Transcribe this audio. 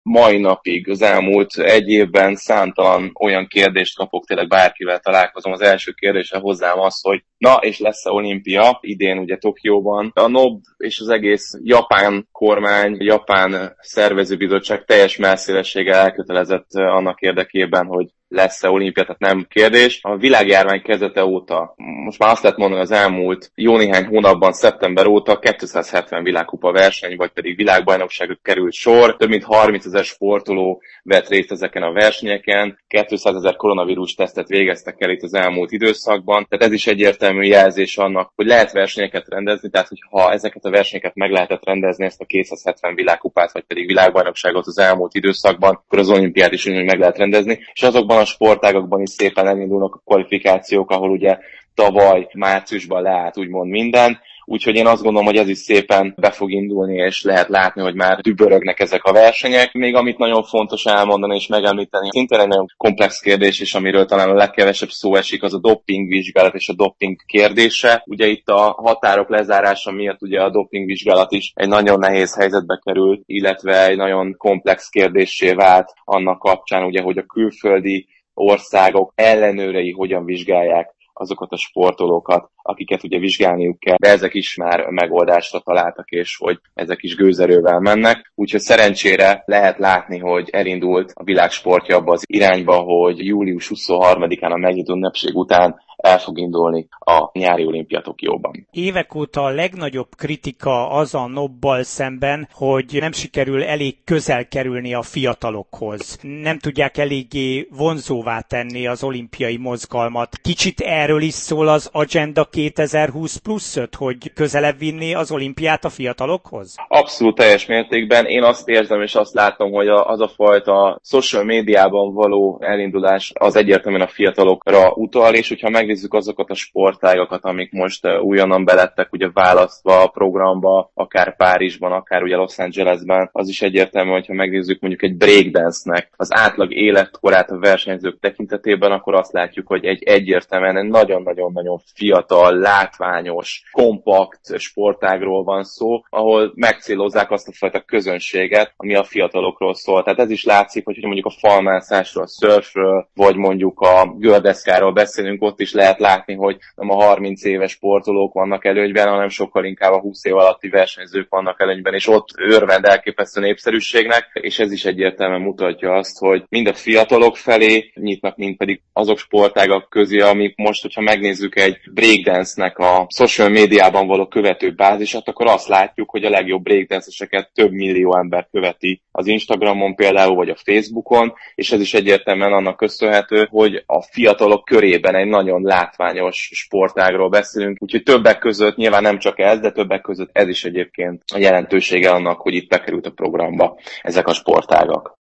mai napig, az elmúlt egy évben számtalan olyan kérdést kapok, tényleg bárkivel találkozom. Az első kérdése hozzám az, hogy na, és lesz-e olimpia idén ugye Tokióban. A NOB és az egész japán kormány, japán szervezőbizottság teljes mellszélességgel elkötelezett annak érdekében, hogy lesz-e olimpia, tehát nem kérdés. A világjárvány kezdete óta, most már azt lehet mondani, az elmúlt jó néhány hónapban, szeptember óta 270 világkupa verseny, vagy pedig világbajnokságra került sor. Több mint 30 000 sportoló vett részt ezeken a versenyeken, 200 000 koronavírus tesztet végeztek el itt az elmúlt időszakban. Tehát ez is egyértelmű jelzés annak, hogy lehet versenyeket rendezni, tehát hogyha ezeket a versenyeket meg lehetett rendezni, ezt a 270 világkupát, vagy pedig világbajnokságot az elmúlt időszakban, akkor az olimpiát is úgy meg lehet rendezni, és azokban a sportágakban is szépen elindulnak a kvalifikációk, ahol ugye tavaly márciusban leállt úgymond minden, úgyhogy én azt gondolom, hogy ez is szépen be fog indulni, és lehet látni, hogy már dübörögnek ezek a versenyek. Még amit nagyon fontos elmondani és megemlíteni, szintén egy nagyon komplex kérdés, és amiről talán a legkevesebb szó esik, az a dopingvizsgálat és a doping kérdése. Ugye itt a határok lezárása miatt ugye a dopingvizsgálat is egy nagyon nehéz helyzetbe került, illetve egy nagyon komplex kérdéssé vált annak kapcsán, ugye, hogy a külföldi országok ellenőrei hogyan vizsgálják azokat a sportolókat, akiket ugye vizsgálniuk kell, de ezek is már megoldásra találtak, és hogy ezek is gőzerővel mennek. Úgyhogy szerencsére lehet látni, hogy elindult a világ sportja abba az irányba, hogy július 23-án a megnyitó ünnepség után el fog indulni a nyári olimpia Tokióban. Évek óta a legnagyobb kritika az a NOB-bal szemben, hogy nem sikerül elég közel kerülni a fiatalokhoz. Nem tudják eléggé vonzóvá tenni az olimpiai mozgalmat. Kicsit erről is szól az Agenda 2020 +5, hogy közelebb vinni az olimpiát a fiatalokhoz? Abszolút teljes mértékben. Én azt érzem és azt látom, hogy az a fajta social médiában való elindulás az egyértelműen a fiatalokra utal, és hogyha megnézzük azokat a sportágakat, amik most újonnan belettek ugye választva a programba, akár Párizsban, akár ugye Los Angelesben, az is egyértelmű, hogyha megnézzük mondjuk egy breakdance-nek az átlag életkorát a versenyzők tekintetében, akkor azt látjuk, hogy egy egyértelműen nagyon-nagyon-nagyon fiatal, látványos, kompakt sportágról van szó, ahol megcélozzák azt a fajta közönséget, ami a fiatalokról szól. Tehát ez is látszik, hogy mondjuk a falmászásról, a surfről, vagy mondjuk a gördeszkáról beszélünk, ott is lehet látni, hogy nem a 30 éves sportolók vannak előnyben, hanem sokkal inkább a 20 év alatti versenyzők vannak előnyben, és ott örvend elképesztő népszerűségnek, és ez is egyértelműen mutatja azt, hogy mind a fiatalok felé nyitnak, mind pedig azok sportágak közé, amik most, hogyha megnézzük egy breakdance-nek a social médiában való követő bázisát, akkor azt látjuk, hogy a legjobb breakdance-eseket több millió ember követi az Instagramon például, vagy a Facebookon, és ez is egyértelműen annak köszönhető, hogy a fiatalok körében egy nagyon látványos sportágról beszélünk, úgyhogy többek között, nyilván nem csak ez, de többek között ez is egyébként a jelentősége annak, hogy itt bekerült a programba ezek a sportágak.